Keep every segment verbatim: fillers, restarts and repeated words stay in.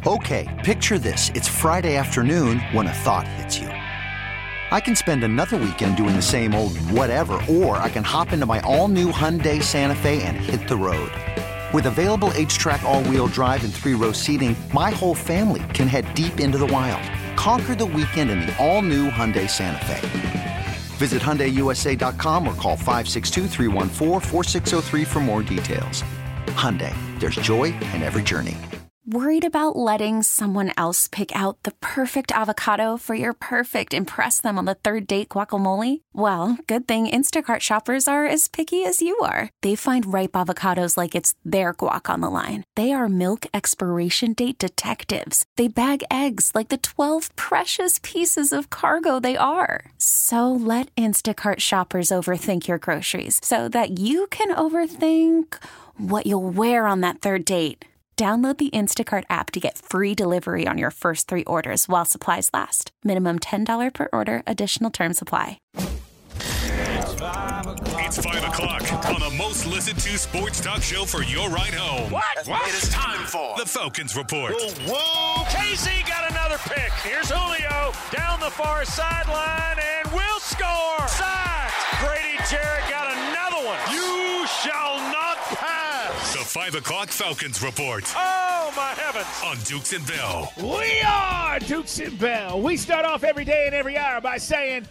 Okay, picture this. It's Friday afternoon when a thought hits you. I can spend another weekend doing the same old whatever, or I can hop into my all-new Hyundai Santa Fe and hit the road. With available H-Track all-wheel drive and three-row seating, my whole family can head deep into the wild. Conquer the weekend in the all-new Hyundai Santa Fe. Visit Hyundai U S A dot com or call five six two, three one four, four six zero three for more details. Hyundai, there's joy in every journey. Worried about letting someone else pick out the perfect avocado for your perfect impress them on the third date guacamole? Well, good thing Instacart shoppers are as picky as you are. They find ripe avocados like it's their guac on the line. They are milk expiration date detectives. They bag eggs like the twelve precious pieces of cargo they are. So let Instacart shoppers overthink your groceries so that you can overthink what you'll wear on that third date. Download the Instacart app to get free delivery on your first three orders while supplies last. Minimum ten dollars per order. Additional terms apply. It's five o'clock on the most listened to sports talk show for your ride home. What? What? It is time for the Falcons Report. Whoa, whoa. Casey got another pick. Here's Julio down the far sideline and will score. Sacked. Grady Jarrett got another one. You shall not pass. The five o'clock Falcons Report. Oh, my heavens. On Dukes and Bell. We are Dukes and Bell. We start off every day and every hour by saying,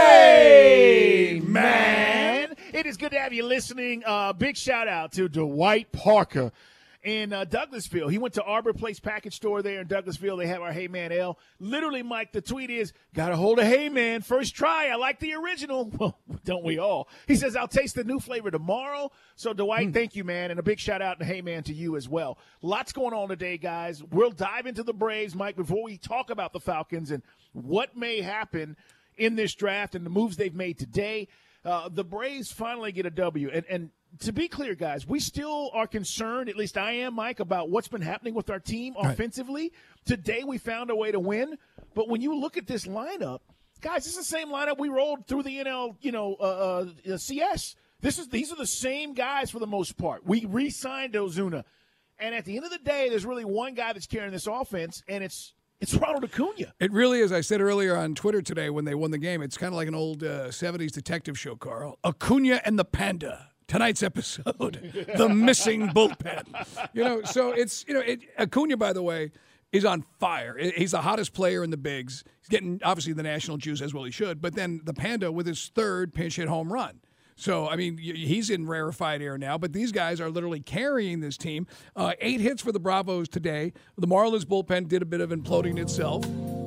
hey, man. It is good to have you listening. Uh, big shout out to Dwight Parker in uh, Douglasville. He went to Arbor Place Package Store there in Douglasville. They have our Hey Man Ale. Literally, Mike, the tweet is, got a hold of Hey Man. First try. I like the original. Well, don't we all? He says, I'll taste the new flavor tomorrow. So, Dwight, mm. thank you, man. And a big shout out to Hey Man to you as well. Lots going on today, guys. We'll dive into the Braves, Mike, before we talk about the Falcons and what may happen in this draft and the moves they've made today. Uh, the Braves finally get a W. And, and to be clear, guys, we still are concerned, at least I am, Mike, about what's been happening with our team offensively. Right. Today we found a way to win. But when you look at this lineup, guys, this is the same lineup we rolled through the N L, you know, uh, uh, C S. This is These are the same guys for the most part. We re-signed Ozuna. And at the end of the day, there's really one guy that's carrying this offense, and it's It's Ronald Acuna. It really is. I said earlier on Twitter today when they won the game, it's kind of like an old uh, seventies detective show, Carl. Acuna and the Panda. Tonight's episode, the missing bullpen. You know, so it's, you know, it, Acuna, by the way, is on fire. He's the hottest player in the bigs. He's getting, obviously, the national juice, as well he should. But then the Panda with his third pinch hit home run. So, I mean, he's in rarefied air now, but these guys are literally carrying this team. Uh, eight hits for the Bravos today. The Marlins bullpen did a bit of imploding itself.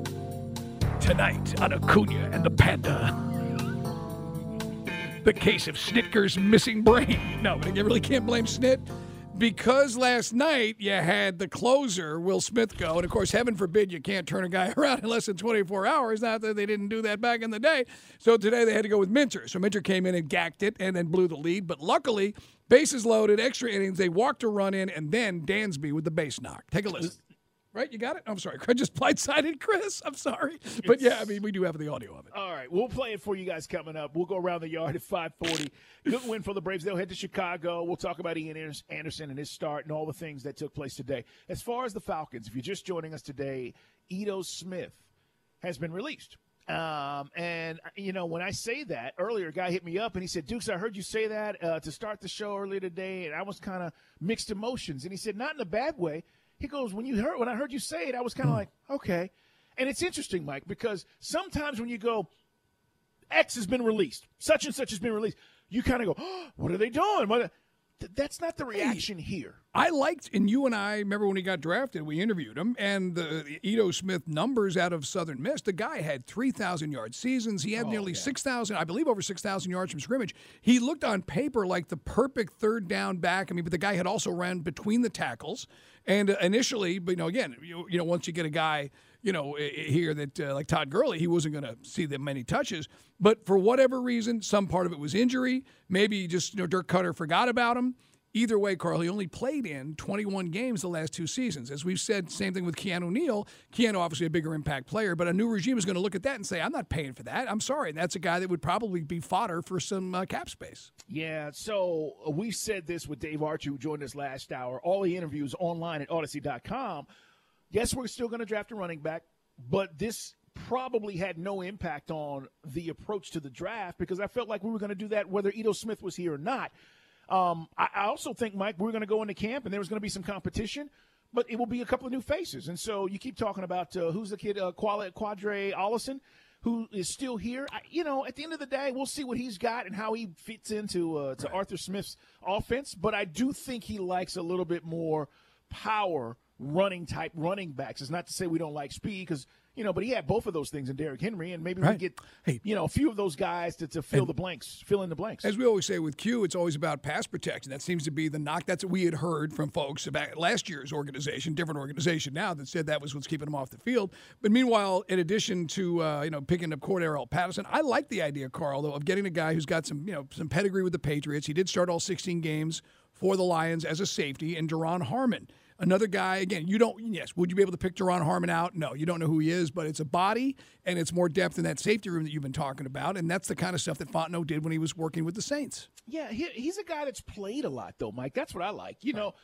Tonight on Acuna and the Panda. The case of Snitker's missing brain. No, but you really can't blame Snit. Because last night you had the closer, Will Smith, go. And, of course, heaven forbid you can't turn a guy around in less than twenty-four hours. Not that they didn't do that back in the day. So today they had to go with Minter. So Minter came in and gacked it and then blew the lead. But luckily, bases loaded, extra innings. They walked a run in, and then Dansby with the base knock. Take a listen. Right? You got it? I'm sorry. I just blindsided Chris. I'm sorry. But, yeah, I mean, we do have the audio of it. All right. We'll play it for you guys coming up. We'll go around the yard at five forty. Good win for the Braves. They'll head to Chicago. We'll talk about Ian Anderson and his start and all the things that took place today. As far as the Falcons, if you're just joining us today, Ito Smith has been released. Um, and, you know, when I say that, earlier a guy hit me up and he said, Dukes, I heard you say that uh, to start the show earlier today, and I was kind of mixed emotions. And he said, not in a bad way. He goes, when you heard, when I heard you say it, I was kind of mm. like, okay. And it's interesting, Mike, because sometimes when you go, X has been released, such and such has been released, you kind of go, oh, what are they doing? What? That's not the reaction hey, here. I liked, and you and I, remember when he got drafted, we interviewed him, and the, the Ito Smith numbers out of Southern Miss, the guy had three thousand yard seasons. He had oh, nearly yeah. six thousand, I believe over six thousand yards from scrimmage. He looked on paper like the perfect third down back. I mean, but the guy had also ran between the tackles. And uh, initially, but, you know, again, you, you know, once you get a guy, you know, here that uh, like Todd Gurley, he wasn't going to see that many touches. But for whatever reason, some part of it was injury. Maybe just, you know, Dirk Cutter forgot about him. Either way, Carl, he only played in twenty-one games the last two seasons. As we've said, same thing with Keanu Neal. Keanu, obviously a bigger impact player, but a new regime is going to look at that and say, I'm not paying for that. I'm sorry. And that's a guy that would probably be fodder for some uh, cap space. Yeah, so we said this with Dave Archie, who joined us last hour. All the interviews online at Odyssey dot com. yes, we're still going to draft a running back, but this probably had no impact on the approach to the draft because I felt like we were going to do that whether Ito Smith was here or not. Um, I, I also think, Mike, we're going to go into camp and there was going to be some competition, but it will be a couple of new faces. And so you keep talking about uh, who's the kid, uh, Quadre Ollison, who is still here. I, you know, at the end of the day, we'll see what he's got and how he fits into uh, to right. Arthur Smith's offense. But I do think he likes a little bit more power running type running backs. It's not to say we don't like speed because, you know, but he had both of those things in Derrick Henry, and maybe right. we get, hey, you know, a few of those guys to, to fill the blanks, fill in the blanks. As we always say with Q, it's always about pass protection. That seems to be the knock. That's what we had heard from folks about last year's organization, different organization now, that said that was what's keeping him off the field. But meanwhile, in addition to, uh, you know, picking up Cordarrelle Patterson, I like the idea, Carl, though, of getting a guy who's got some, you know, some pedigree with the Patriots. He did start all sixteen games for the Lions as a safety, and Duron Harmon. Another guy, again, you don't, yes, would you be able to pick Duron Harmon out? No, you don't know who he is, but it's a body and it's more depth in that safety room that you've been talking about, and that's the kind of stuff that Fontenot did when he was working with the Saints. Yeah, he, he's a guy that's played a lot, though, Mike. That's what I like. You know,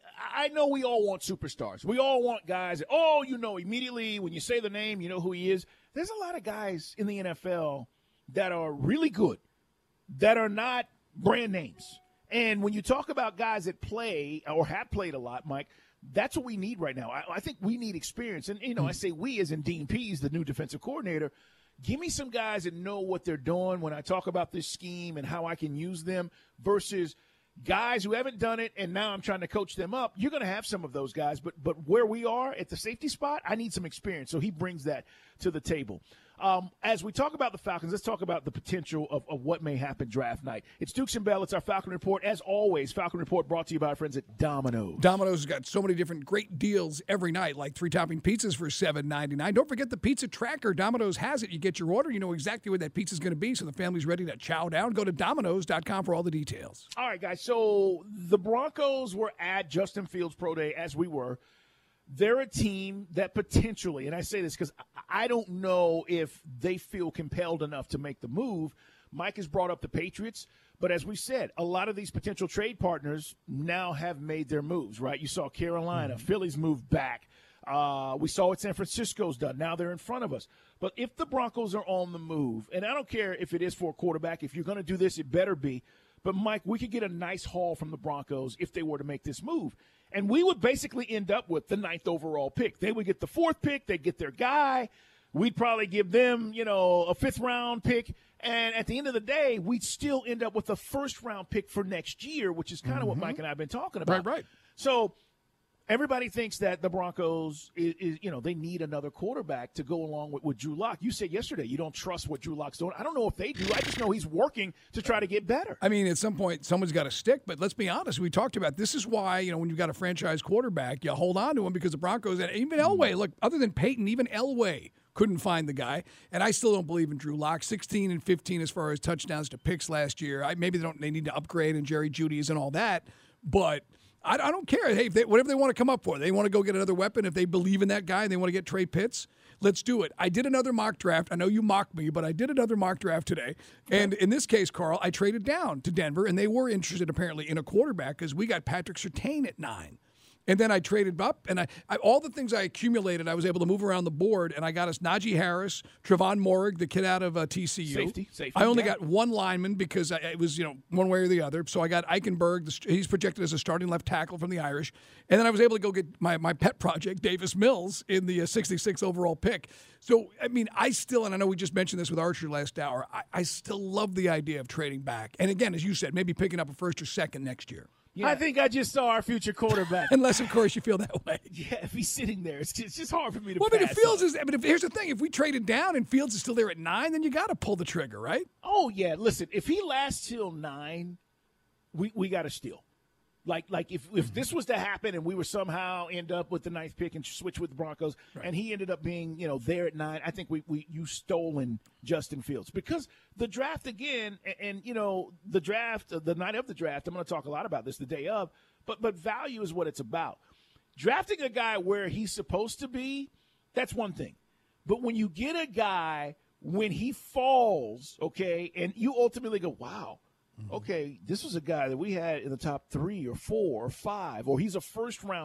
I know we all want superstars. We all want guys that, oh, you know, immediately when you say the name, you know who he is. There's a lot of guys in the N F L that are really good, that are not brand names. And when you talk about guys that play or have played a lot, Mike, that's what we need right now. I, I think we need experience. And, you know, mm-hmm. I say we as in Dean Pease, the new defensive coordinator. Give me some guys that know what they're doing when I talk about this scheme and how I can use them versus guys who haven't done it and now I'm trying to coach them up. You're going to have some of those guys, but but where we are at the safety spot, I need some experience. So he brings that to the table. Um, as we talk about the Falcons, let's talk about the potential of, of what may happen draft night. It's Dukes and Bell. It's our Falcon Report. As always, Falcon Report brought to you by our friends at Domino's. Domino's has got so many different great deals every night, like three-topping pizzas for seven ninety-nine. Don't forget the pizza tracker. Domino's has it. You get your order, you know exactly where that pizza's going to be, so the family's ready to chow down. Go to Domino's dot com for all the details. All right, guys. So the Broncos were at Justin Fields Pro Day, as we were. They're a team that potentially, and I say this because I don't know if they feel compelled enough to make the move. Mike has brought up the Patriots, but as we said, a lot of these potential trade partners now have made their moves, right? You saw Carolina, mm-hmm. Philly's moved back. Uh, we saw what San Francisco's done. Now they're in front of us. But if the Broncos are on the move, and I don't care if it is for a quarterback, if you're going to do this, it better be. But, Mike, we could get a nice haul from the Broncos if they were to make this move. And we would basically end up with the ninth overall pick. They would get the fourth pick. They'd get their guy. We'd probably give them, you know, a fifth-round pick. And at the end of the day, we'd still end up with a first-round pick for next year, which is kind of mm-hmm. what Mike and I have been talking about. Right, right. So everybody thinks that the Broncos, is, is, you know, they need another quarterback to go along with, with Drew Lock. You said yesterday you don't trust what Drew Lock's doing. I don't know if they do. I just know he's working to try to get better. I mean, at some point, someone's got to stick. But let's be honest. We talked about this is why, you know, when you've got a franchise quarterback, you hold on to him because the Broncos, and even Elway, look, other than Peyton, even Elway couldn't find the guy. And I still don't believe in Drew Lock. sixteen and fifteen as far as touchdowns to picks last year. I, maybe they don't. They need to upgrade and Jerry Jeudy's and all that. But I, I don't care. Hey, if they, whatever they want to come up for, they want to go get another weapon. If they believe in that guy and they want to get Trey Pitts, let's do it. I did another mock draft. I know you mocked me, but I did another mock draft today. And in this case, Carl, I traded down to Denver, and they were interested apparently in a quarterback because we got Patrick Surtain at nine. And then I traded up, and I, I all the things I accumulated, I was able to move around the board, and I got us Najee Harris, Trevon Moehrig, the kid out of uh, T C U. Safety, safety. I only yeah. got one lineman because I, it was, you know, one way or the other. So I got Eichenberg. The, he's projected as a starting left tackle from the Irish. And then I was able to go get my, my pet project, Davis Mills, in the uh, sixty-six overall pick. So, I mean, I still, and I know we just mentioned this with Archer last hour, I, I still love the idea of trading back. And again, as you said, maybe picking up a first or second next year. Yeah. I think I just saw our future quarterback. Unless, of course, you feel that way. Yeah, if he's sitting there, it's just, it's just hard for me to well, pass I mean, if Fields up. is, I mean, if, here's the thing. If we traded down and Fields is still there at nine, then you got to pull the trigger, right? Oh, yeah. Listen, if he lasts till nine, we, we got to steal. Like, like if, if this was to happen and we were somehow end up with the ninth pick and switch with the Broncos, right. and he ended up being, you know, there at nine, I think we, we you stolen Justin Fields. Because the draft, again, and, and you know, the draft, the night of the draft, I'm going to talk a lot about this the day of, but but value is what it's about. Drafting a guy where he's supposed to be, that's one thing. But when you get a guy when he falls, okay, and you ultimately go, wow, okay, this was a guy that we had in the top three or four or five, or he's a first-round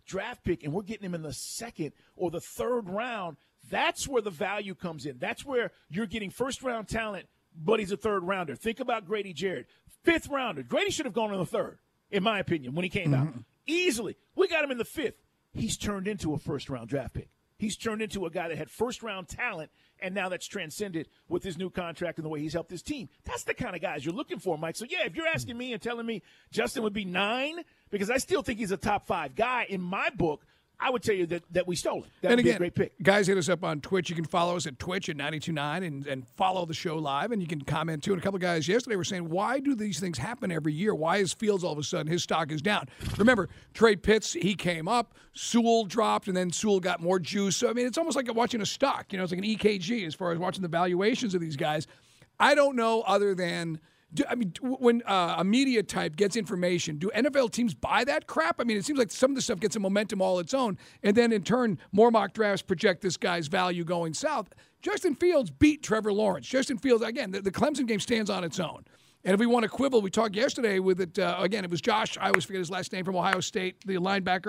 draft pick and we're getting him in the second or the third round, that's where the value comes in. That's where you're getting first-round talent, but he's a third-rounder. Think about Grady Jarrett. Fifth rounder. Grady should have gone in the third, in my opinion, when he came mm-hmm. out. Easily. We got him in the fifth. He's turned into a first-round draft pick. He's turned into a guy that had first-round talent, and now that's transcended with his new contract and the way he's helped his team. That's the kind of guys you're looking for, Mike. So, yeah, if you're asking me and telling me Justin would be nine, because I still think he's a top five guy in my book, I would tell you that, that we stole it. That and would again, be a great pick. Guys, hit us up on Twitch. You can follow us at Twitch at ninety-two point nine and, and follow the show live, and you can comment, too. And a couple of guys yesterday were saying, why do these things happen every year? Why is Fields all of a sudden, his stock is down? Remember, Trey Pitts, he came up, Sewell dropped, and then Sewell got more juice. So, I mean, it's almost like watching a stock. You know, it's like an E K G as far as watching the valuations of these guys. I don't know other than – Do, I mean, when uh, a media type gets information, do N F L teams buy that crap? I mean, it seems like some of this stuff gets a momentum all its own, and then in turn, more mock drafts project this guy's value going south. Justin Fields beat Trevor Lawrence. Justin Fields, again, the, the Clemson game stands on its own. And if we want to quibble, we talked yesterday with it, uh, again, it was Josh, I always forget his last name, from Ohio State, the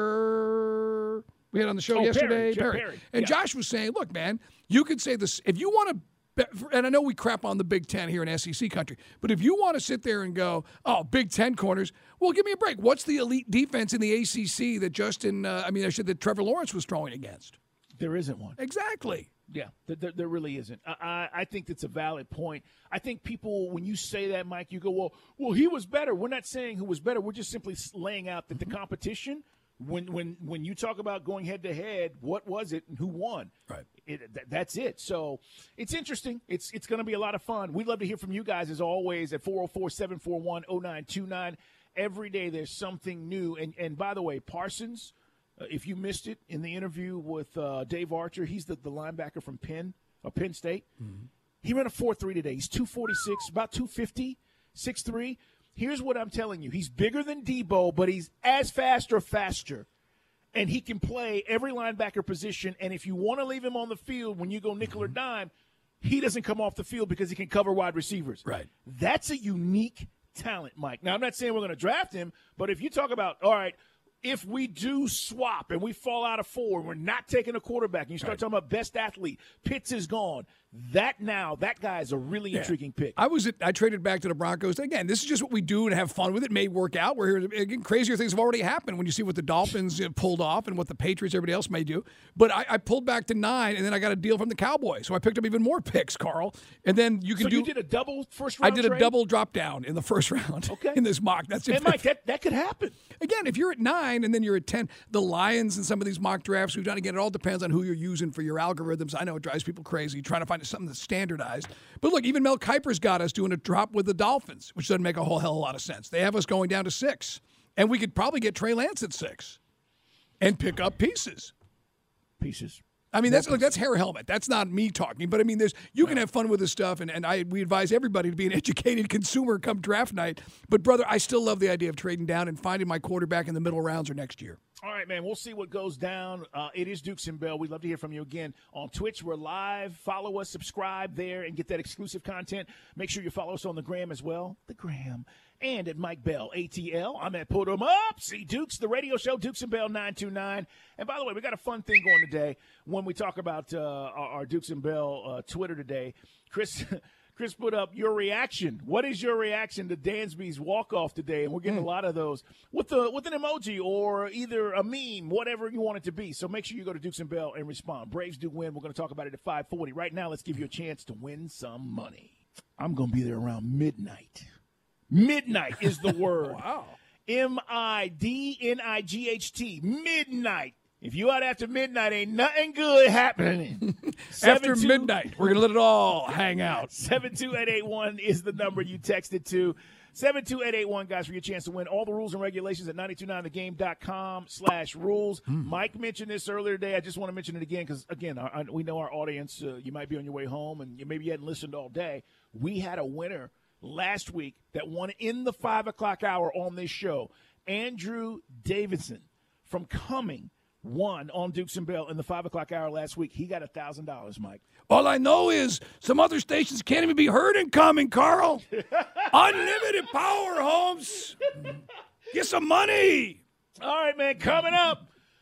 linebacker we had on the show oh, yesterday. Perry, Perry. Perry. And yeah. Josh was saying, look, man, you could say this, if you want to, and I know we crap on the Big Ten here in S E C country, but if you want to sit there and go, oh, Big Ten corners, well, give me a break. What's the elite defense in the A C C that Justin, uh, I mean, I said that Trevor Lawrence was throwing against? There isn't one. Exactly. Yeah, there, there really isn't. I, I think that's a valid point. I think people, when you say that, Mike, you go, well, well, he was better. We're not saying who was better. We're just simply laying out that the competition, when when when you talk about going head-to-head, what was it and who won? Right. It, th- that's it. So it's interesting. It's it's going to be a lot of fun. We'd love to hear from you guys, as always, at four oh four, seven four one, oh nine two nine. Every day there's something new. And, and by the way, Parsons, uh, if you missed it in the interview with uh, Dave Archer, he's the, the linebacker from Penn, uh, Penn State. Mm-hmm. He ran a four three today. He's two forty-six, about two fifty, six three. Here's what I'm telling you. He's bigger than Debo, but he's as fast or faster. And he can play every linebacker position. And if you want to leave him on the field when you go nickel or dime, he doesn't come off the field because he can cover wide receivers. Right. That's a unique talent, Mike. Now, I'm not saying we're going to draft him, but if you talk about, all right, if we do swap and we fall out of four and we're not taking a quarterback and you start right. talking about best athlete, Pitts is gone, that now, that guy is a really yeah. intriguing pick. I was at, I traded back to the Broncos. Again, this is just what we do and have fun with. It may work out. We're here. Again, crazier things have already happened when you see what the Dolphins pulled off and what the Patriots, everybody else may do. But I, I pulled back to nine, and then I got a deal from the Cowboys. So I picked up even more picks, Carl. And then you can so do. So you did a double first round I did trade? a double drop down in the first round. Okay. In this mock. That's it. And Mike, that, that could happen. Again, if you're at nine and then you're at ten, the Lions and some of these mock drafts we've done, again, it all depends on who you're using for your algorithms. I know it drives people crazy trying to find something that's standardized. But look, even Mel Kiper's got us doing a drop with the Dolphins, which doesn't make a whole hell of a lot of sense. They have us going down to six. And we could probably get Trey Lance at six and pick up pieces. Pieces. I mean, that's look, that's hair helmet. That's not me talking. But, I mean, there's you can have fun with this stuff, and, and I we advise everybody to be an educated consumer come draft night. But, brother, I still love the idea of trading down and finding my quarterback in the middle rounds or next year. All right, man, we'll see what goes down. Uh, it is Dukes and Bell. We'd love to hear from you again on Twitch. We're live. Follow us, subscribe there, and get that exclusive content. Make sure you follow us on the Gram as well. The Gram. And at Mike Bell, A T L. I'm at Put 'em Up. See Dukes, the radio show, Dukes and Bell nine two nine. And by the way, we got a fun thing going today when we talk about uh, our, our Dukes and Bell uh, Twitter today. Chris Chris put up your reaction. What is your reaction to Dansby's walk-off today? And we're getting mm. a lot of those with the with an emoji or either a meme, whatever you want it to be. So make sure you go to Dukes and Bell and respond. Braves do win. We're going to talk about it at five forty. Right now, let's give you a chance to win some money. I'm going to be there around midnight. Midnight is the word. Wow. M I D N I G H T. Midnight. If you out after midnight, ain't nothing good happening. After midnight, we're going to let it all hang out. seven two eight eight one is the number you texted to. seven two eight eight one, guys, for your chance to win. All the rules and regulations at nine two nine the game dot com slash rules. Mm. Mike mentioned this earlier today. I just want to mention it again because, again, our, our, we know our audience. Uh, you might be on your way home, and you maybe you hadn't listened all day. We had a winner last week that won in the five o'clock hour on this show. Andrew Davidson from Cumming won on Dukes and Bell in the five o'clock hour last week. He got one thousand dollars, Mike. All I know is some other stations can't even be heard in Cumming, Carl. Unlimited power, Holmes. Get some money. All right, man, coming up.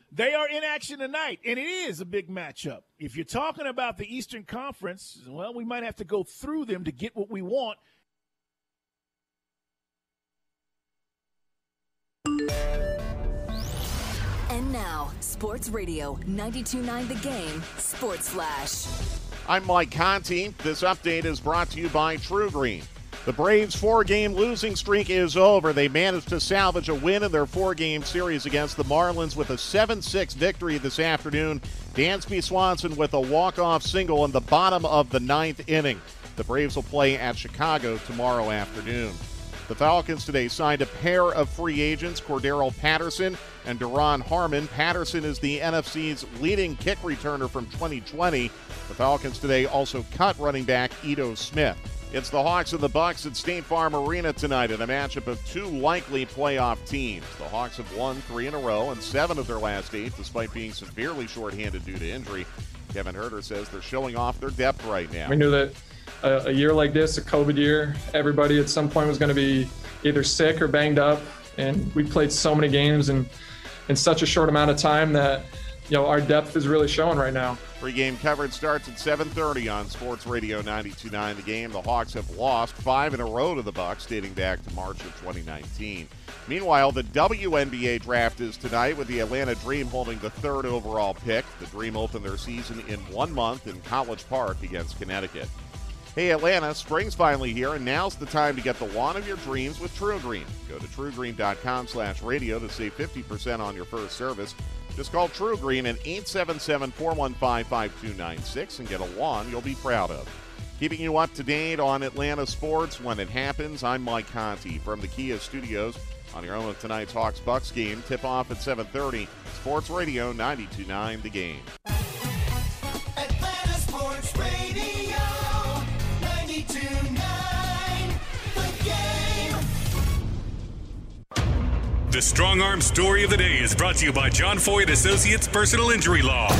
They are in action tonight, and it is a big matchup. If you're talking about the Eastern Conference, well, we might have to go through them to get what we want. And now, Sports Radio ninety-two point nine The Game, Sports Flash. I'm Mike Conti. This update is brought to you by True Green. The Braves' four-game losing streak is over. They managed to salvage a win in their four-game series against the Marlins with a seven six victory this afternoon. Dansby Swanson with a walk-off single in the bottom of the ninth inning. The Braves will play at Chicago tomorrow afternoon. The Falcons today signed a pair of free agents, Cordero Patterson and Duron Harmon. Patterson is the N F C's leading kick returner from twenty twenty. The Falcons today also cut running back Ito Smith. It's the Hawks and the Bucks at State Farm Arena tonight in a matchup of two likely playoff teams. The Hawks have won three in a row and seven of their last eight, despite being severely shorthanded due to injury. Kevin Huerter says they're showing off their depth right now. We knew that a, a year like this, a COVID year, everybody at some point was going to be either sick or banged up, and we played so many games in, in such a short amount of time that, you know, our depth is really showing right now. Pre-game coverage starts at seven thirty on Sports Radio ninety-two point nine The Game. The Hawks have lost five in a row to the Bucks dating back to March of twenty nineteen. Meanwhile, the W N B A draft is tonight with the Atlanta Dream holding the third overall pick. The Dream opened their season in one month in College Park against Connecticut. Hey Atlanta, spring's finally here, and now's the time to get the lawn of your dreams with True Green. Go to truegreen.com slash radio to save fifty percent on your first service. Just call True Green at eight seven seven, four one five, five two nine six and get a lawn you'll be proud of. Keeping you up to date on Atlanta sports when it happens, I'm Mike Conti from the Kia Studios on your own with tonight's Hawks-Bucks game. Tip-off at seven thirty. Sports Radio ninety-two point nine The Game. Atlanta Sports Radio ninety-two point nine The Game. The Strong Arm Story of the Day is brought to you by John Foyt Associates Personal Injury Law.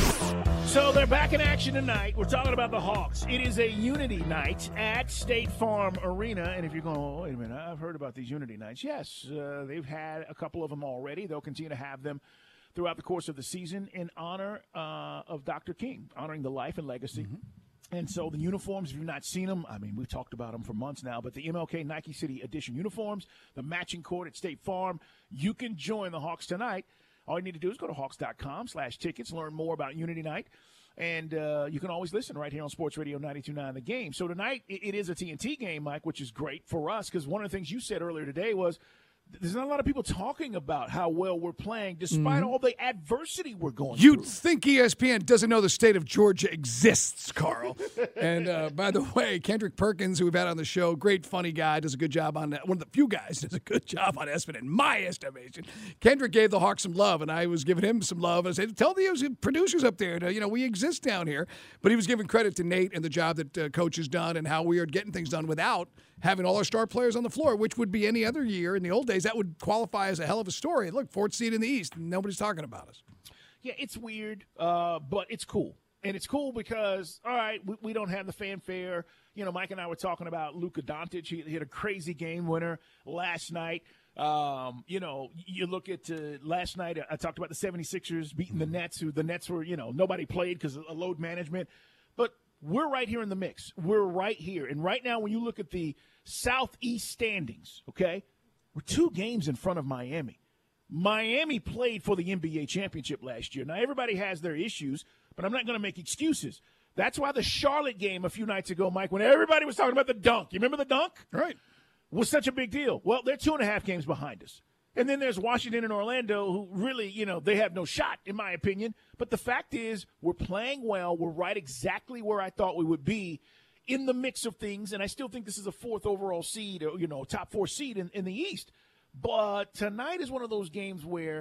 So they're back in action tonight. We're talking about the Hawks. It is a Unity night at State Farm Arena. And if you're going, oh, wait a minute, I've heard about these Unity nights. Yes, uh, they've had a couple of them already. They'll continue to have them throughout the course of the season in honor uh, of Doctor King, honoring the life and legacy. Mm-hmm. And so the uniforms, if you've not seen them, I mean, we've talked about them for months now, but the M L K Nike City Edition uniforms, the matching court at State Farm, you can join the Hawks tonight. All you need to do is go to hawks.com slash tickets, learn more about Unity Night, and uh, you can always listen right here on Sports Radio ninety-two point nine The Game. So tonight, it, it is a T N T game, Mike, which is great for us because one of the things you said earlier today was there's not a lot of people talking about how well we're playing despite mm-hmm. all the adversity we're going You'd through. You'd think E S P N doesn't know the state of Georgia exists, Carl. And uh, by the way, Kendrick Perkins, who we've had on the show, great funny guy, does a good job on that. One of the few guys does a good job on E S P N, in my estimation. Kendrick gave the Hawks some love, and I was giving him some love. I said, tell the producers up there, to, you know, we exist down here. But he was giving credit to Nate and the job that uh, Coach has done and how we are getting things done without having all our star players on the floor, which would be any other year. In the old days, that would qualify as a hell of a story. Look, fourth seed in the East, and nobody's talking about us. Yeah, it's weird, uh, but it's cool. And it's cool because, all right, we, we don't have the fanfare. You know, Mike and I were talking about Luka Doncic. He, he had a crazy game winner last night. Um, you know, you look at uh, last night, I talked about the seventy-sixers beating the Nets, who the Nets were, you know, nobody played because of load management. But we're right here in the mix. We're right here. And right now, when you look at the Southeast standings, okay, we're two games in front of Miami. Miami played for the N B A championship last year. Now, everybody has their issues, but I'm not going to make excuses. That's why the Charlotte game a few nights ago, Mike, when everybody was talking about the dunk, you remember the dunk? Right. Was such a big deal. Well, they're two and a half games behind us. And then there's Washington and Orlando, who really, you know, they have no shot, in my opinion. But the fact is, we're playing well. We're right exactly where I thought we would be in the mix of things. And I still think this is a fourth overall seed, or, you know, top four seed in, in the East. But tonight is one of those games where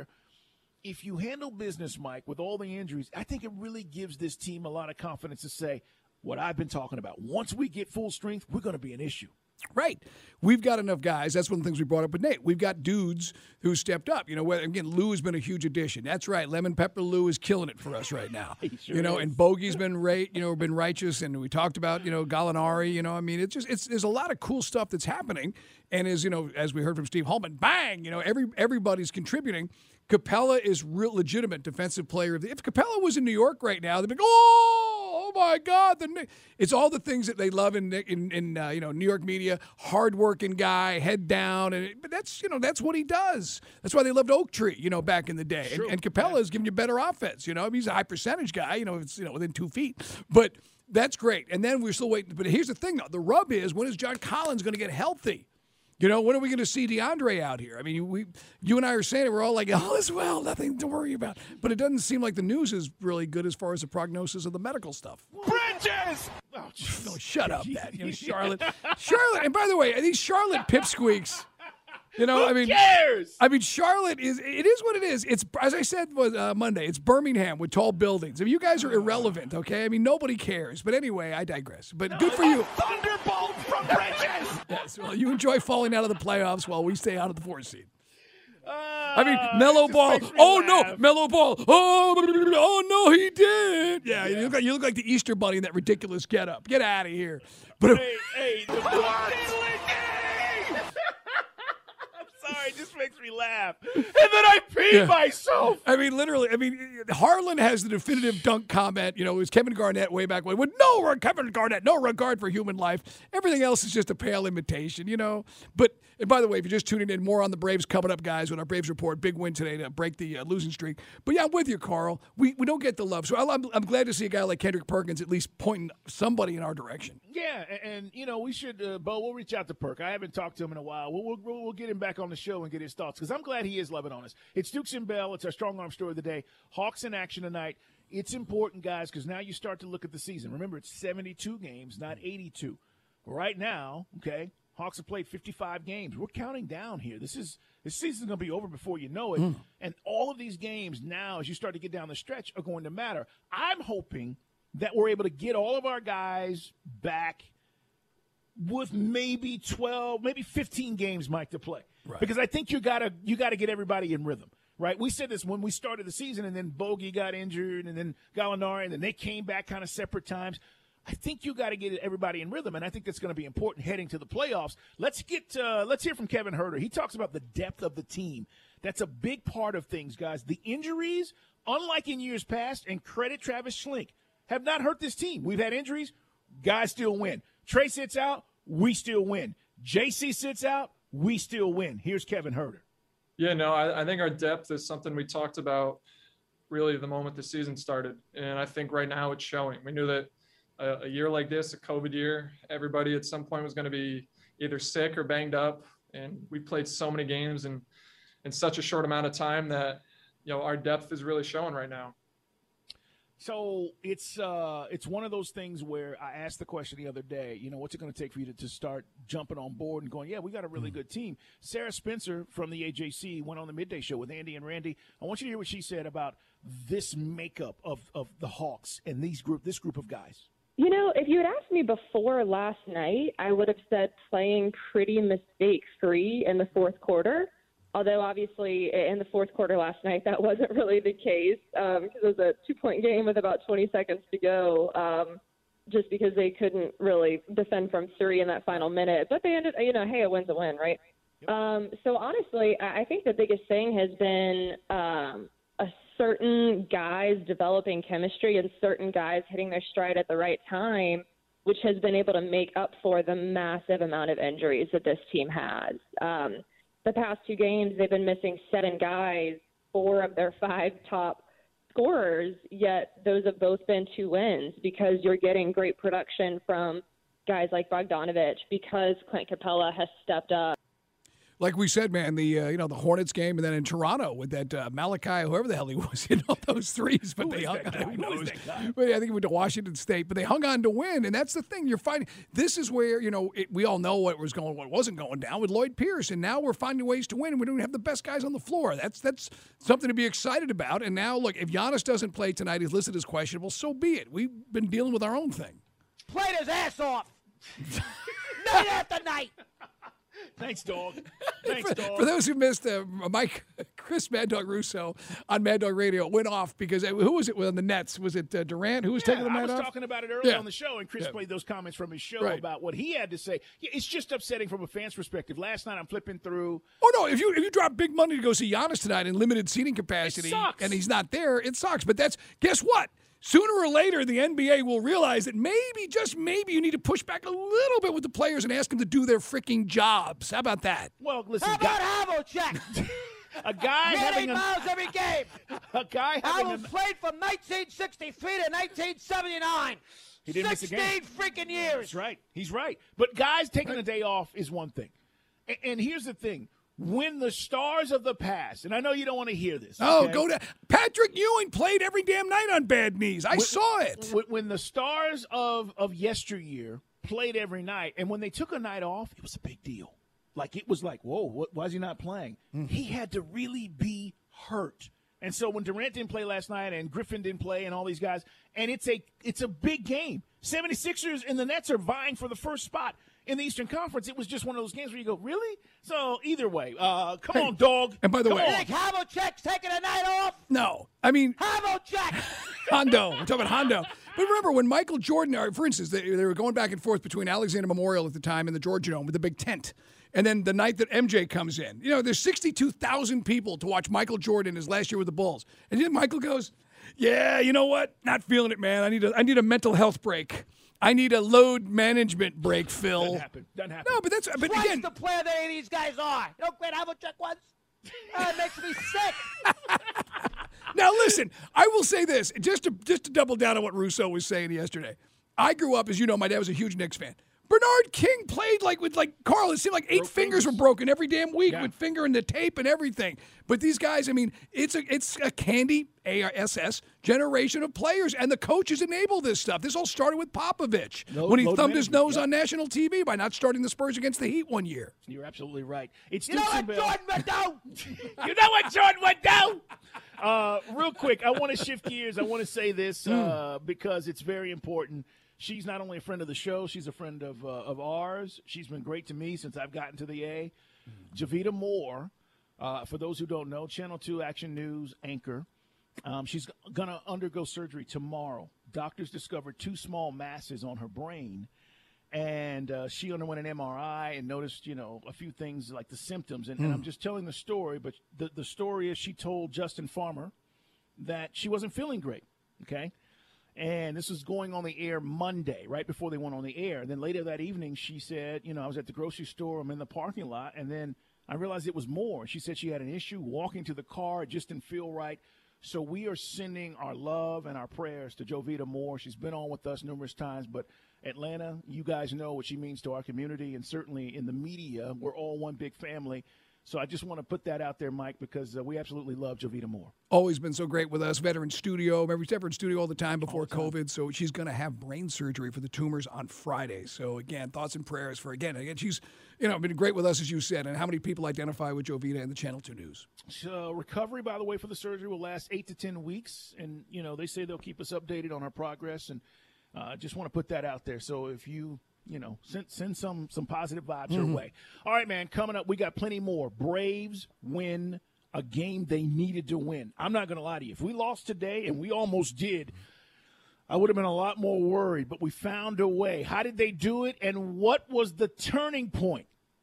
if you handle business, Mike, with all the injuries, I think it really gives this team a lot of confidence to say what I've been talking about. Once we get full strength, we're going to be an issue. Right. We've got enough guys. That's one of the things we brought up with Nate. We've got dudes who stepped up. You know, again, Lou has been a huge addition. That's right. Lemon Pepper Lou is killing it for us right now. Sure you know, is. and Bogey's been right, you know, been righteous, and we talked about, you know, Gallinari, you know, I mean, it's just it's there's a lot of cool stuff that's happening. And as, you know, as we heard from Steve Holman, bang, you know, every everybody's contributing. Capella is real legitimate defensive player of the. If Capella was in New York right now, they'd be like, oh, oh my God! The, it's all the things that they love in in, in uh, you know New York media. Hardworking guy, head down, and but that's you know that's what he does. That's why they loved Oak Tree, you know, back in the day. And, and Capella is giving you better offense. You know, I mean, he's a high percentage guy. You know, it's you know within two feet, but that's great. And then we're still waiting. But here's the thing, though: the rub is, when is John Collins going to get healthy? You know, when are we going to see DeAndre out here? I mean, we, you and I are saying it. We're all like, all is well, nothing to worry about. But it doesn't seem like the news is really good as far as the prognosis of the medical stuff. Bridges! Oh, no, shut up, that. You know, Charlotte. Charlotte, and by the way, these Charlotte pipsqueaks, you know, Who I mean, cares? I mean, Charlotte is, it is what it is. It's, as I said was uh, Monday, it's Birmingham with tall buildings. I mean, you guys are irrelevant, okay? I mean, nobody cares. But anyway, I digress. But good for you. Thunderbolt from Bridges! Yes, well, you enjoy falling out of the playoffs while we stay out of the fourth seed. Uh, I mean, mellow ball. Oh, no, mellow ball. Oh, oh, no, he did. Yeah, yeah. You, look like, you look like the Easter Bunny in that ridiculous getup. Get out of here. But hey, hey, the block. Sorry, it just makes me laugh. And then I pee Yeah. myself. I mean, literally, I mean, Harlan has the definitive dunk comment. You know, it was Kevin Garnett way back when. With no regard, Kevin Garnett, no regard for human life. Everything else is just a pale imitation, you know. But, and by the way, if you're just tuning in, more on the Braves coming up, guys, with our Braves report. Big win today to break the uh, losing streak. But yeah, I'm with you, Carl. We we don't get the love. So I'm, I'm glad to see a guy like Kendrick Perkins at least pointing somebody in our direction. Yeah, and, and you know, we should, uh, Bo, we'll reach out to Perk. I haven't talked to him in a while. We'll, we'll, we'll get him back on the show and get his thoughts, because I'm glad he is loving on us. It's Dukes and Bell. It's our strong arm story of the day. Hawks in action tonight. It's important, guys, because now you start to look at the season. Remember, it's seventy-two games, not eighty-two. Right now, okay, Hawks have played fifty-five games. We're counting down here. This is this season's going to be over before you know it. Mm. And all of these games now, as you start to get down the stretch, are going to matter. I'm hoping that we're able to get all of our guys back with maybe twelve, maybe fifteen games, Mike, to play. Right. Because I think you gotta you gotta get everybody in rhythm, right? We said this when we started the season, and then Bogey got injured, and then Gallinari, and then they came back kind of separate times. I think you got to get everybody in rhythm, and I think that's going to be important heading to the playoffs. Let's get uh, let's hear from Kevin Huerter. He talks about the depth of the team. That's a big part of things, guys. The injuries, unlike in years past, and credit Travis Schlenk, have not hurt this team. We've had injuries, guys still win. Trey sits out, we still win. J C sits out, we still win. Here's Kevin Huerter. Yeah, no, I, I think our depth is something we talked about really the moment the season started. And I think right now it's showing. We knew that a, a year like this, a COVID year, everybody at some point was going to be either sick or banged up. And we played so many games in, in such a short amount of time that, you know, our depth is really showing right now. So it's uh, it's one of those things where I asked the question the other day, you know, what's it going to take for you to, to start jumping on board and going, yeah, we got a really good team. Sarah Spencer from the A J C went on the Midday Show with Andy and Randy. I want you to hear what she said about this makeup of, of the Hawks and these group this group of guys. You know, if you had asked me before last night, I would have said playing pretty mistake-free in the fourth quarter. Although, obviously, in the fourth quarter last night, that wasn't really the case um, because it was a two-point game with about twenty seconds to go, um, just because they couldn't really defend from three in that final minute. But they ended, you know, hey, a win's a win, right? Yep. Um, so, honestly, I think the biggest thing has been um, a certain guys developing chemistry and certain guys hitting their stride at the right time, which has been able to make up for the massive amount of injuries that this team has. Um The past two games, they've been missing seven guys, four of their five top scorers, yet those have both been two wins because you're getting great production from guys like Bogdanovich because Clint Capella has stepped up. Like we said, man, the uh, you know the Hornets game, and then in Toronto with that uh, Malachi, whoever the hell he was, you know those threes, but Who they is hung that on. guy? Who Who knows? is that guy? But yeah, I think he went to Washington State, but they hung on to win, and that's the thing. You're finding this is where you know it, we all know what was going, what wasn't going down with Lloyd Pierce, and now we're finding ways to win, and we don't have the best guys on the floor. That's that's something to be excited about. And now, look, if Giannis doesn't play tonight, he's listed as questionable. So be it. We've been dealing with our own thing. Played his ass off. Night after night. Thanks, dog. Thanks, for, dog. for those who missed, uh, Mike Chris Mad Dog Russo on Mad Dog Radio went off because uh, who was it on the Nets? Was it uh, Durant who was Yeah, taking the I Mad was off? talking about it earlier Yeah. on the show, and Chris Yeah. played those comments from his show Right. about what he had to say. Yeah, it's just upsetting from a fan's perspective. Last night I'm flipping through. Oh no! If you if you drop big money to go see Giannis tonight in limited seating capacity, sucks. and he's not there, it sucks. But that's guess what? Sooner or later, the N B A will realize that maybe, just maybe, you need to push back a little bit with the players and ask them to do their freaking jobs. How about that? Well, listen, How about Havlicek? a guy He had having eight a, miles every game. a guy having Howell a, played from nineteen sixty-three to nineteen seventy-nine. He didn't miss a game. sixteen freaking years. That's right. He's right. But guys taking a day off is one thing. And, and here's the thing. When the stars of the past, and I know you don't want to hear this. Oh, okay? go to Patrick Ewing played every damn night on bad knees. I When- saw it. When, when the stars of, of yesteryear played every night, and when they took a night off, it was a big deal. Like, it was like, whoa, what, why is he not playing? Mm. He had to really be hurt. And so when Durant didn't play last night and Griffin didn't play and all these guys, and it's a it's a big game. seventy-sixers and the Nets are vying for the first spot in the Eastern Conference. It was just one of those games where you go, really? So either way, uh, come on, dog. And by the Come way- on. You think Havlicek's taking a night off? No, I mean Havlicek! Hondo. We're talking about Hondo. But remember, when Michael Jordan, or for instance, they, they were going back and forth between Alexander Memorial at the time and the Georgia Dome with the big tent. And then the night that M J comes in, you know, there's sixty-two thousand people to watch Michael Jordan his last year with the Bulls. And then Michael goes, yeah, you know what? Not feeling it, man. I need a, I need a mental health break. I need a load management break, Phil. Doesn't happen. Doesn't happen. No, but that's, but Twice again, the player that any of these guys are. You know what Havlicek was? Uh, it makes me sick. now listen, I will say this, just to just to double down on what Russo was saying yesterday. I grew up, as you know, my dad was a huge Knicks fan. Bernard King played like with like Carl. It seemed like eight Broke fingers fingers. were broken every damn week Yeah. with finger in the tape and everything. But these guys, I mean, it's a it's a candy A R S S generation of players, and the coaches enable this stuff. This all started with Popovich Load- when he load thumbed his management, nose yeah. on national T V by not starting the Spurs against the Heat one year. You're absolutely right. It's You know Dukes what and Bell. Jordan would do? You know what Jordan would do? Uh, real quick, I want to shift gears. I want to say this uh, because it's very important. She's not only a friend of the show, she's a friend of uh, of ours. She's been great to me since I've gotten to the A. Javita Moore, uh, for those who don't know, Channel two Action News anchor. Um, she's going to undergo surgery tomorrow. Doctors discovered two small masses on her brain, and uh, she underwent an M R I and noticed, you know, a few things like the symptoms. And, and I'm just telling the story, but the, the story is she told Justin Farmer that she wasn't feeling great, okay? And this was going on the air Monday, right before they went on the air. And then later that evening, she said, you know, I was at the grocery store, I'm in the parking lot, and then I realized it was more. She said she had an issue walking to the car. It just didn't feel right. So we are sending our love and our prayers to Jovita Moore. She's been on with us numerous times, but Atlanta, you guys know what she means to our community, and certainly in the media, we're all one big family. So I just want to put that out there, Mike, because uh, we absolutely love Jovita Moore. Always been so great with us. Veteran studio. Remember, she's veteran studio all the time before COVID. So she's going to have brain surgery for the tumors on Friday. So again, thoughts and prayers for again. Again, she's you know been great with us, as you said. And how many people identify with Jovita in the Channel two News? So recovery, by the way, for the surgery will last eight to ten weeks, and you know they say they'll keep us updated on our progress. And I uh, just want to put that out there. So if you you know, send send some some positive vibes Mm-hmm. her way. All right, man, coming up, we got plenty more. Braves win a game they needed to win. I'm not going to lie to you. If we lost today, and we almost did, I would have been a lot more worried, but we found a way. How did they do it, and what was the turning point?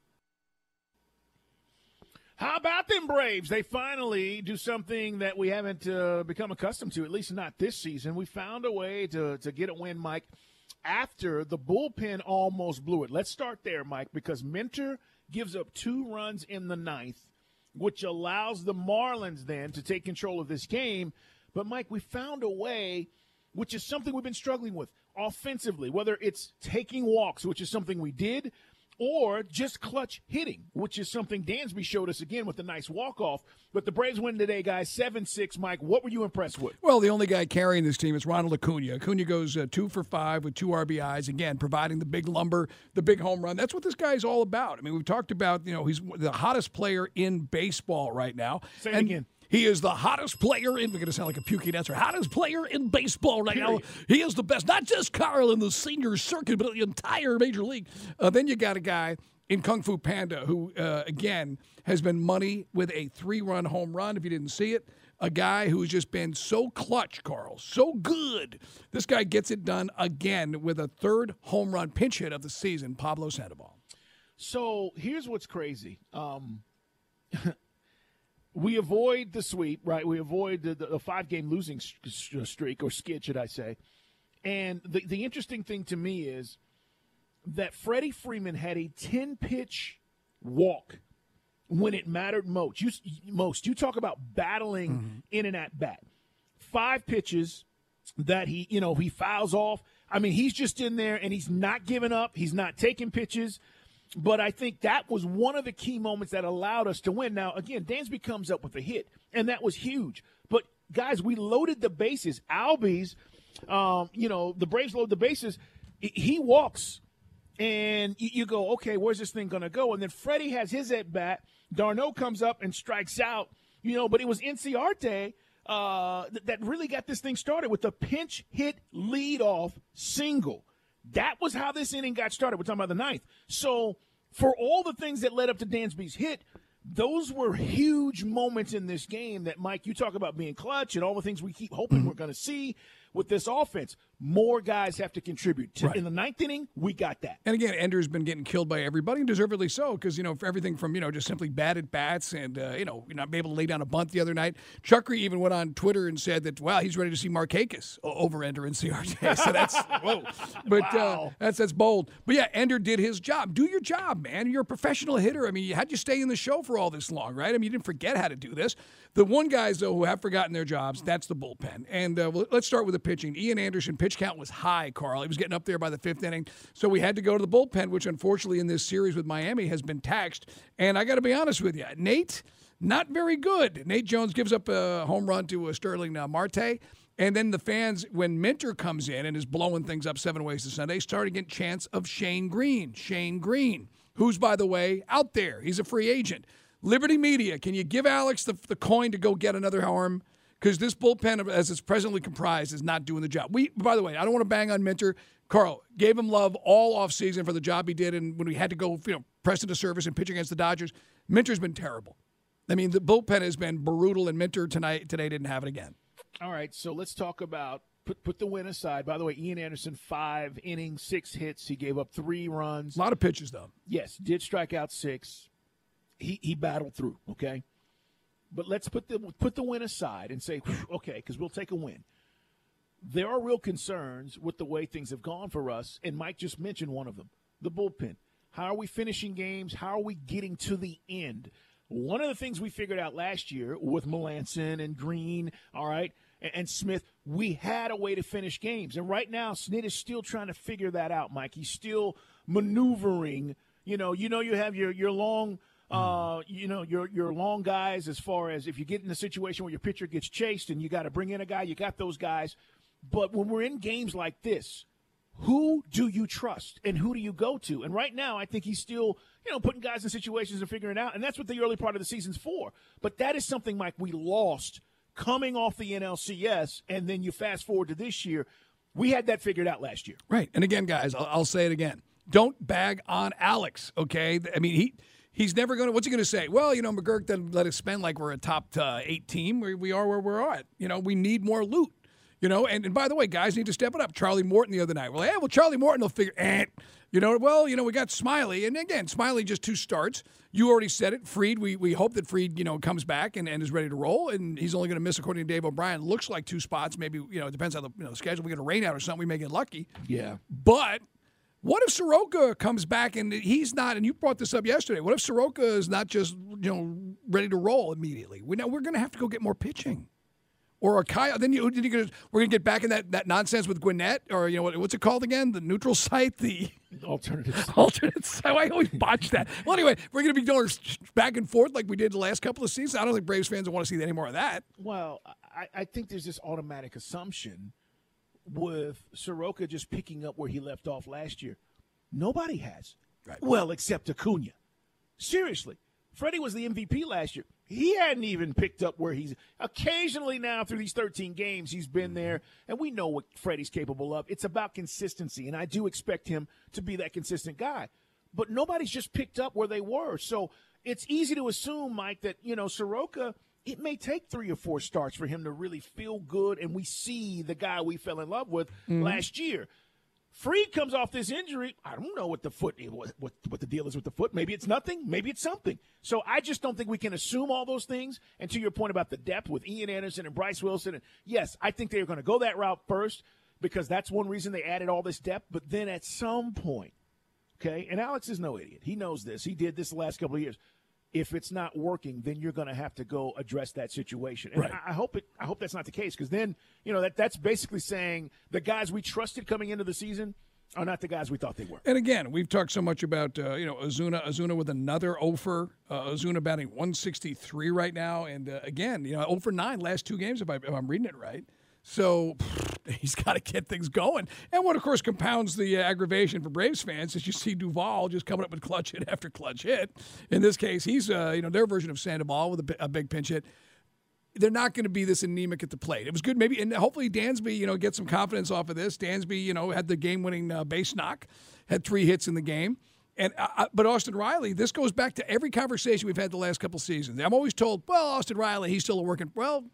How about them Braves? They finally do something that we haven't uh, become accustomed to, at least not this season. We found a way to, to get a win, Mike, after the bullpen almost blew it. Let's start there, Mike, because Minter gives up two runs in the ninth, which allows the Marlins then to take control of this game. But, Mike, we found a way, which is something we've been struggling with offensively, whether it's taking walks, which is something we did, or just clutch hitting, which is something Dansby showed us again with a nice walk-off. But the Braves win today, guys, seven six. Mike, what were you impressed with? Well, the only guy carrying this team is Ronald Acuna. Acuna goes uh, two for five with two R B Is, again, providing the big lumber, the big home run. That's what this guy's all about. I mean, we've talked about, you know, he's the hottest player in baseball right now. Say it and again. He is the hottest player in, we're going to sound like a pukey dancer, hottest player in baseball right Period. now. He is the best, not just Carl in the senior circuit, but the entire major league. Uh, then you got a guy in Kung Fu Panda, who, uh, again, has been money with a three-run home run, if you didn't see it. A guy who's just been so clutch, Carl, so good. This guy gets it done again with a third home run pinch hit of the season, Pablo Sandoval. So here's what's crazy. Um, we avoid the sweep, right? We avoid the, the, the five-game losing streak, or skid, should I say. And the, the interesting thing to me is that Freddie Freeman had a ten-pitch walk when it mattered most. You, most. You talk about battling mm-hmm. in and at bat. Five pitches that he, you know, he fouls off. I mean, he's just in there, and he's not giving up. He's not taking pitches. But I think that was one of the key moments that allowed us to win. Now, again, Dansby comes up with a hit, and that was huge. But, guys, we loaded the bases. Albies, um, you know, the Braves load the bases. He walks, and you go, okay, where's this thing going to go? And then Freddie has his at-bat. D'Arnaud comes up and strikes out, you know, but it was Inciarte uh, that really got this thing started with the pinch hit leadoff single. That was how this inning got started. We're talking about the ninth. So for all the things that led up to Dansby's hit, those were huge moments in this game that, Mike, you talk about being clutch and all the things we keep hoping mm-hmm. we're going to see with this offense. More guys have to contribute. To, right. In the ninth inning, we got that. And again, Ender's been getting killed by everybody, and deservedly so, because, you know, for everything from, you know, just simply bad at bats and, uh, you know, not be able to lay down a bunt the other night. Chuckery even went on Twitter and said that, wow, he's ready to see Markakis over Ender and C R J. So that's, whoa. But wow. uh, that's, that's bold. But, yeah, Ender did his job. Do your job, man. You're a professional hitter. I mean, how'd you stay in the show for all this long, right? I mean, you didn't forget how to do this. The one guys, though, who have forgotten their jobs, that's the bullpen. And uh, let's start with the pitching. Ian Anderson, pitch count was high, Carl. He was getting up there by the fifth inning. So we had to go to the bullpen, which unfortunately in this series with Miami has been taxed. And I got to be honest with you, Nate, not very good. Nate Jones gives up a home run to a Sterling uh, Marte. And then the fans, when Minter comes in and is blowing things up seven ways to Sunday, start to get chants of Shane Green. Shane Green, who's, by the way, out there. He's a free agent. Liberty Media, can you give Alex the, the coin to go get another arm? Because this bullpen, as it's presently comprised, is not doing the job. We, by the way, I don't want to bang on Minter. Carl gave him love all offseason for the job he did, and when we had to go, you know, press into service and pitch against the Dodgers, Minter's been terrible. I mean, the bullpen has been brutal, and Minter tonight today didn't have it again. All right, so let's talk about put put the win aside. By the way, Ian Anderson, five innings, six hits. He gave up three runs. A lot of pitches, though. Yes, did strike out six. He he battled through, okay? But let's put the put the win aside and say, okay, because we'll take a win. There are real concerns with the way things have gone for us, and Mike just mentioned one of them, the bullpen. How are we finishing games? How are we getting to the end? One of the things we figured out last year with Melanson and Green, all right, and, and Smith, we had a way to finish games. And right now, Snit is still trying to figure that out, Mike. He's still maneuvering. You know, you know you have your, your long – Uh, you know, your your long guys, as far as if you get in a situation where your pitcher gets chased and you got to bring in a guy, you got those guys. But when we're in games like this, who do you trust and who do you go to? And right now, I think he's still, you know, putting guys in situations and figuring it out. And that's what the early part of the season's for. But that is something, Mike, we lost coming off the N L C S. And then you fast forward to this year. We had that figured out last year. Right. And again, guys, I'll, I'll say it again. Don't bag on Alex, okay? I mean, he – He's never going to – what's he going to say? Well, you know, McGurk doesn't let us spend like we're a top uh, eight team. We, we are where we're at. You know, we need more loot. You know, and, and by the way, guys need to step it up. Charlie Morton the other night. Well, yeah, well, Charlie Morton will figure eh. You know, well, you know, we got Smiley. And again, Smiley just two starts. You already said it. Fried, we we hope that Fried, you know, comes back and, and is ready to roll. And he's only going to miss, according to Dave O'Brien, looks like two spots. Maybe, you know, it depends on the, you know, schedule. We get a rain out or something. We may get lucky. Yeah. But – what if Soroka comes back and he's not, and you brought this up yesterday, what if Soroka is not just, you know, ready to roll immediately? We know we're going to have to go get more pitching. Or a Kyle, then you, you gonna, we're going to get back in that, that nonsense with Gwinnett, or, you know, what, what's it called again? The neutral site? The alternate site. Alternate site. I always botch that. Well, anyway, we're going to be going back and forth like we did the last couple of seasons. I don't think Braves fans want to see any more of that. Well, I, I think there's this automatic assumption with Soroka just picking up where he left off last year. Nobody has. Right. Well, except Acuna. Seriously. Freddie was the M V P last year. He hadn't even picked up where he's – occasionally now through these thirteen games he's been there, and we know what Freddie's capable of. It's about consistency, and I do expect him to be that consistent guy. but nobody's just picked up where they were. So it's easy to assume, Mike, that, you know, Soroka, it may take three or four starts for him to really feel good, and we see the guy we fell in love with mm-hmm. last year. Freed comes off this injury. I don't know what the foot, what, what what the deal is with the foot. Maybe it's nothing. Maybe it's something. So I just don't think we can assume all those things. And to your point about the depth with Ian Anderson and Bryce Wilson, and yes, I think they're going to go that route first because that's one reason they added all this depth. But then at some point, okay, and Alex is no idiot. He knows this. He did this the last couple of years. If it's not working, then you're going to have to go address that situation. And right. I, I hope it. I hope that's not the case, because then, you know, that that's basically saying the guys we trusted coming into the season are not the guys we thought they were. And again, we've talked so much about uh, you know Ozuna, Ozuna with another oh for, uh, Ozuna batting one sixty-three right now, and uh, again, you know, oh for nine last two games if, I, if I'm reading it right. So pfft, he's got to get things going. And what, of course, compounds the uh, aggravation for Braves fans is you see Duvall just coming up with clutch hit after clutch hit. In this case, he's, uh, you know, their version of Sandoval with a, a big pinch hit. They're not going to be this anemic at the plate. It was good, maybe, and hopefully Dansby, you know, gets some confidence off of this. Dansby, you know, had the game-winning uh, base knock, had three hits in the game. And uh, but Austin Riley, this goes back to every conversation we've had the last couple seasons. I'm always told, well, Austin Riley, he's still a working. Well,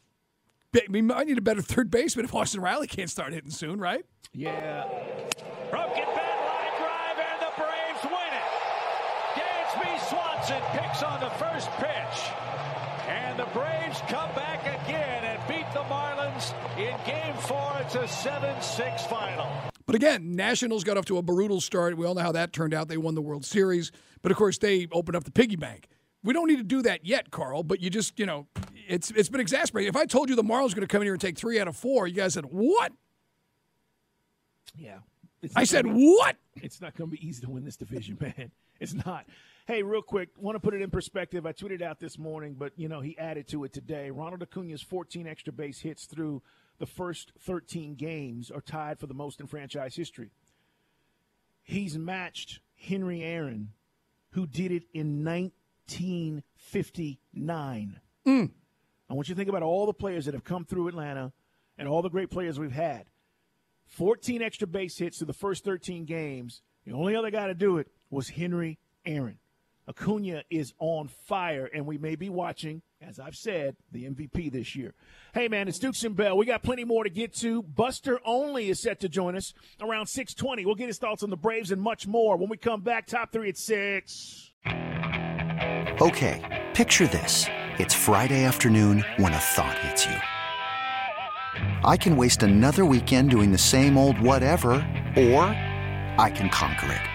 we might need a better third baseman if Austin Riley can't start hitting soon, right? Yeah. Broken bat line drive, and the Braves win it. Dansby Swanson picks on the first pitch. And the Braves come back again and beat the Marlins in Game four. It's a seven six final. But again, Nationals got off to a brutal start. We all know how that turned out. They won the World Series. But, of course, they opened up the piggy bank. We don't need to do that yet, Carl, but you just, you know, it's it's been exasperating. If I told you the Marlins were going to come in here and take three out of four, you guys said, what? Yeah. I said, be, what? It's not going to be easy to win this division, man. It's not. Hey, real quick, want to put it in perspective. I tweeted out this morning, but, you know, he added to it today. Ronald Acuna's fourteen extra base hits through the first thirteen games are tied for the most in franchise history. He's matched Henry Aaron, who did it in nineteen fifty-nine. Mm. I want you to think about all the players that have come through Atlanta and all the great players we've had. fourteen extra base hits through the first thirteen games. The only other guy to do it was Henry Aaron. Acuna is on fire, and we may be watching, as I've said, the M V P this year. Hey, man, it's Dukes and Bell. We got plenty more to get to. Buster Olney is set to join us around six twenty. We'll get his thoughts on the Braves and much more when we come back. Top three at six. Okay, picture this. It's Friday afternoon when a thought hits you. I can waste another weekend doing the same old whatever, or I can conquer it.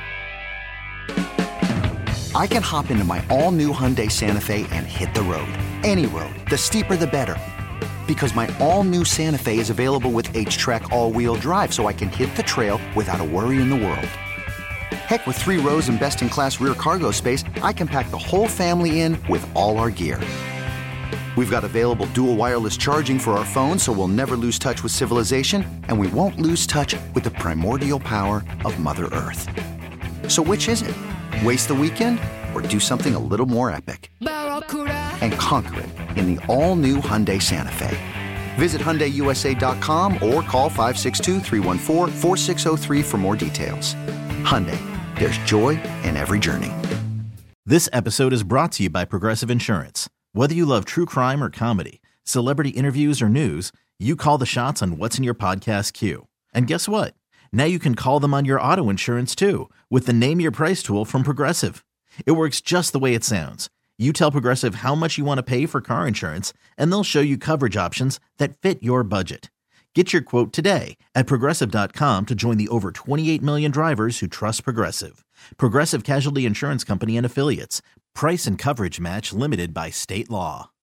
I can hop into my all-new Hyundai Santa Fe and hit the road. Any road. The steeper, the better. Because my all-new Santa Fe is available with H-Track all-wheel drive, so I can hit the trail without a worry in the world. Heck, with three rows and best-in-class rear cargo space, I can pack the whole family in with all our gear. We've got available dual wireless charging for our phones, so we'll never lose touch with civilization, and we won't lose touch with the primordial power of Mother Earth. So which is it? Waste the weekend or do something a little more epic? And conquer it in the all-new Hyundai Santa Fe. Visit Hyundai U S A dot com or call five six two, three one four, four six zero three for more details. Hyundai, there's joy in every journey. This episode is brought to you by Progressive Insurance. Whether you love true crime or comedy, celebrity interviews or news, you call the shots on what's in your podcast queue. And guess what? Now you can call them on your auto insurance too with the Name Your Price tool from Progressive. It works just the way it sounds. You tell Progressive how much you want to pay for car insurance, and they'll show you coverage options that fit your budget. Get your quote today at Progressive dot com to join the over twenty-eight million drivers who trust Progressive. Progressive Casualty Insurance Company and Affiliates. Price and coverage match limited by state law.